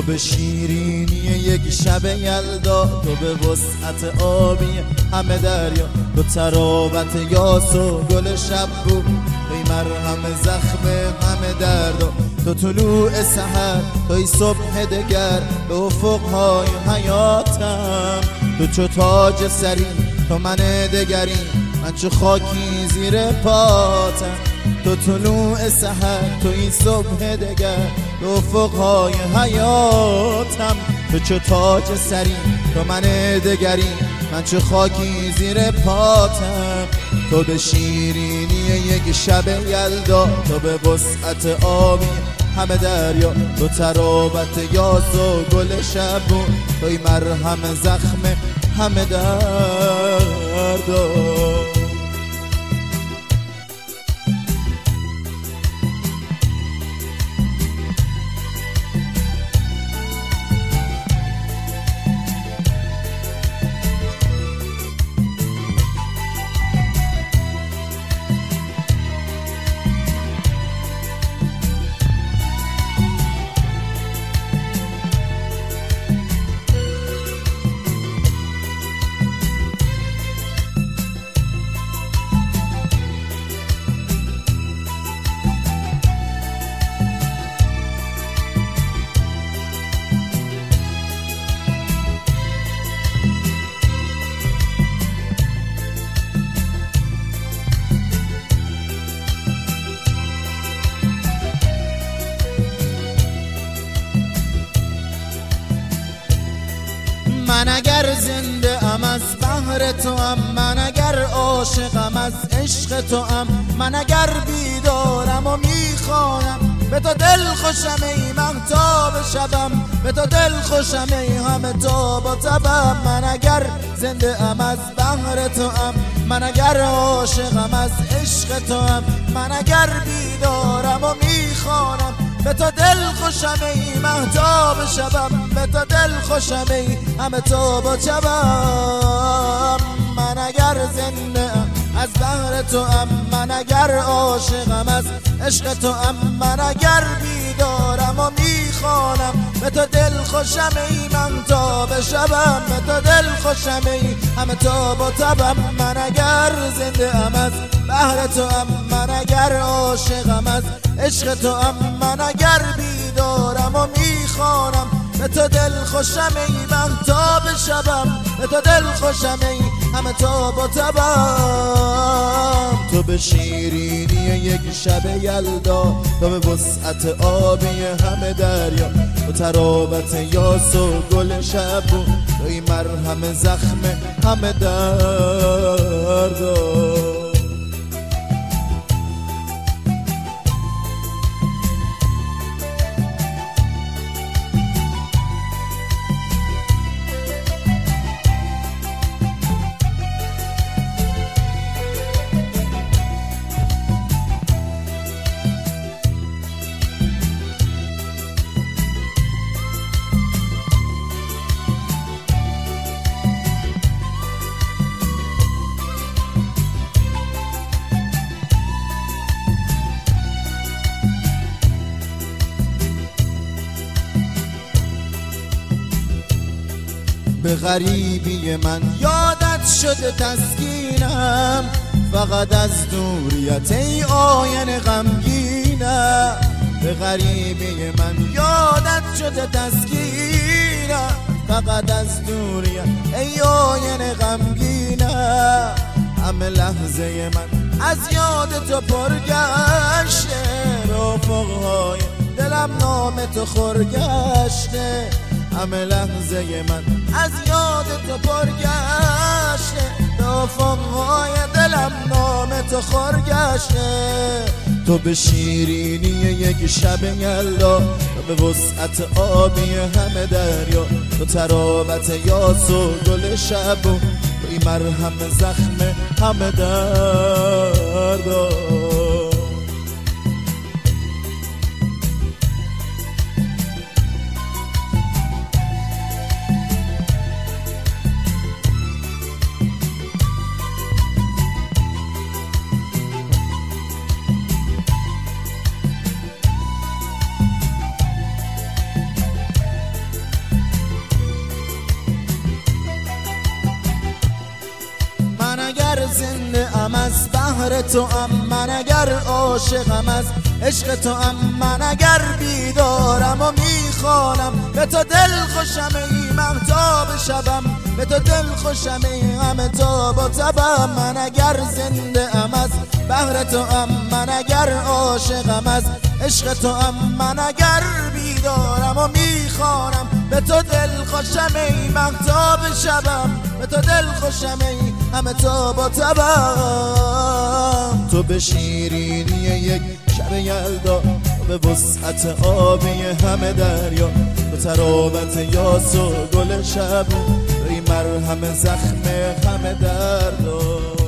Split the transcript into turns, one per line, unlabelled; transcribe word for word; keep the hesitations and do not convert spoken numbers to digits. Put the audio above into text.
به شیرینی یک شب یلدا، تو به وسعت آبی همه دریا، تو تراوت یاس و گل شب بود، توی مرهم زخم همه دردا، تو طلوع سحر، توی صبح دگر به افقهای حیاتم، تو چو تاج سری، تو من دگری، من چو خاکی زیر پاتم، تو طلوع سحر، تو این صبح دگر به افقهای حیاتم، تو چو تاج سری، تو من دگری، من چو خاکی زیر پاتم، تو به شیرینی یک شب یلدا، تو به وسعت آبی همه دریا، تو تراوت یاس و گل شبون، توی مرهم زخم همه دردا. من اگر زنده ام از بحر تو ام، من اگر عاشقم از عشق تو ام، من اگر بیدارم و میخوانم به تو دل خوشم ای مهتاب شبم، به تو دل خوشم ای همه تاب و تبم. من اگر زنده ام از بحر تو ام، من اگر عاشقم از عشق تو ام، من اگر بیدارم و میخوانم به تو دل خوشم ای مهتاب شبم، به تو دل خوشم ای همه تاب و شبم. من اگر زنده ام از بحر تو ام، من اگر عاشقم از عشق تو ام، من اگر بیدارم و میخوانم به تو دل خوشم ای مهتاب شبم، به تو دل خوشم ای همه تاب و تبم. من اگر زنده ام از بحر تو ام، من اگر عاشقم از عشق تو ام، من اگر بیدارم و میخوانم به تو دل خوشم ای مهتاب شبم، به تو دل خوشم ای همه تاب و تبم. تو به شیرینی یک شب یلدا، تو به وسعت آبی همه دریا، تو تراوت یاس و گل شبون، توی مرهم زخم همه دردا. به غریبی من یادت شده تسکینم، فقط از دوریت ای آینه غمگینم. به غریبی من یادت شده تسکینم، فقط از دوریت ای آینه غمگینم. همه لحظه من از یاد تو پرگشته، رفقهای دلم نام تو خورگشته. همه لحظه من از یاد تو پرگشته، رفقهای دلم نام تو خورگشته. تو به شیرینی یک شب یلدا، تو به وسعت آبی همه دریا، تو تراوت یاس و گل شبون، توی مرهم زخم همه دردا. اگر زنده ام از بحر تو ام، من اگر عاشقم از عشق تو ام، من اگر بیدارم و میخوانم به تو دل خوشم ای مهتاب شبم، به تو دل خوشم ای همه تاب و تبم. من اگر زنده ام از بحر تو ام، من اگر عاشقم از عشق تو ام، من اگر بیدارم و میخوانم به تو دل خوشم ای مهتاب شبم، به تو دل خوشم ای همه تاب و تبم. تو به شیرینی یک شب یلدا، به وسعت آبی همه دریا، تو تراوت یاس و گل شب، ای مرهم زخم همه دردا.